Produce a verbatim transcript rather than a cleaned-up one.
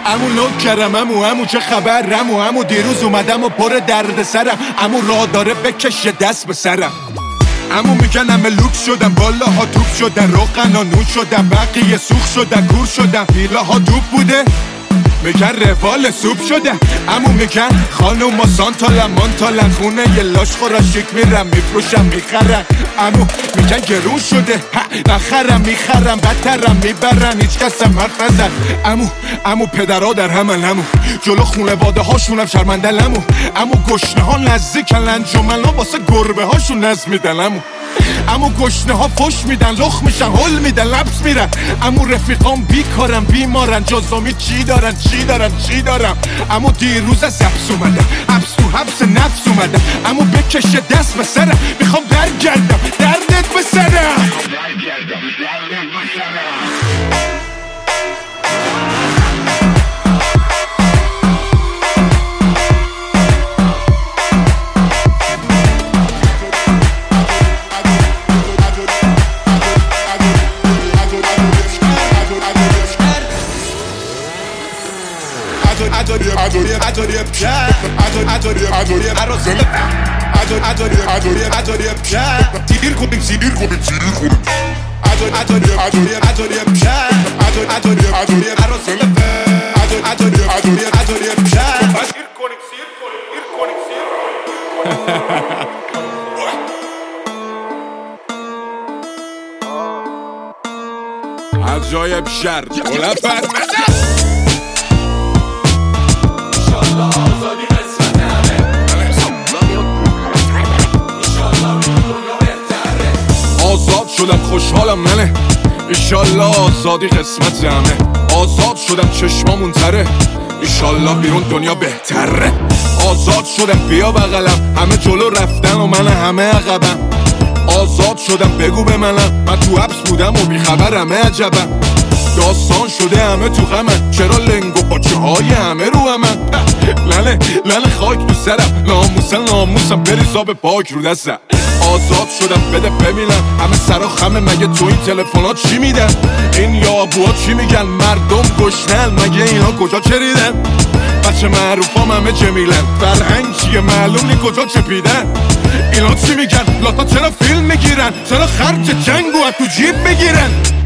امو نوکرم امو امو چه خبر امو امو دیروز اومدم و پر درد سرم امو راه داره بکش دست به سرم امو میگن همه لوک شدم بالاها توپ شدن روغن و نون شدم بقیه سوخ شدن کور شدم پیلاها دوب بوده میگن روال سوپ شده امو میگن خانوم و سانتالن مانتالن خونه یه لاش خورا شیک میرم میفروشم میخرم امو میگن گرون شده نخرم میخرم بدترم میبرن هیچ کسم حرف نزن امو امو پدرها در همن امو جلو خونه واده هاشونم شرمندل امو امو گشنه ها نزدیکن انجمن ها واسه گربه هاشون نز میدن امو امو گشنه ها فش میدن لخ میشن هل میدن لبس میرن امو رفیقام بیکارن بیمارن جزامی چی دارن چی دارن چی دارم امو دیروز از حبس اومدم حبس تو حبس نفس اومدم امو بکشه دست به سرم میخوام برگردم دردت به سرم I told you, I told you, I told you, yeah. I told, I told you, I told you, I don't sell it. I told, I told you, I told you, I told you, yeah. Tir kodim, tir kodim, tir kodim. I told, I told you, I told you, I told you, yeah. I told, I told you, I told you, I don't sell it. I told, I told you, I told you, I told you, yeah. Tir kodim, tir kodim, tir kodim, tir. عجایب شر ولا فرد آزادی قسمت همه آزاد شدم خوشحالم منه ایشالله آزادی قسمت همه آزاد شدم چشمامون تره ایشالله بیرون دنیا بهتره آزاد شدم بیا بغلم همه جلو رفتن و من همه عقبم آزاد شدم بگو به منم من تو حبس بودم و بیخبر همه عجبم داستان شده همه تو غمن چرا لنگ و پاچه های همه رو همن لنه لنه خاک تو سرم ناموسن ناموسم بریزا به پاک رو دستم آزاد شدم بده ببینم همه سر و خمه مگه تو این تلفنات چی میدن این یابوها چی میگن مردم گشنن مگه اینا کجا چریدن بچه معروف هم همه جمیلن فرهنگ چیه معلوم نی کجا چپیدن اینا چی میگن لاتا چرا فیلم میگیرن چرا خرج جنگو از تو جیب میگیرن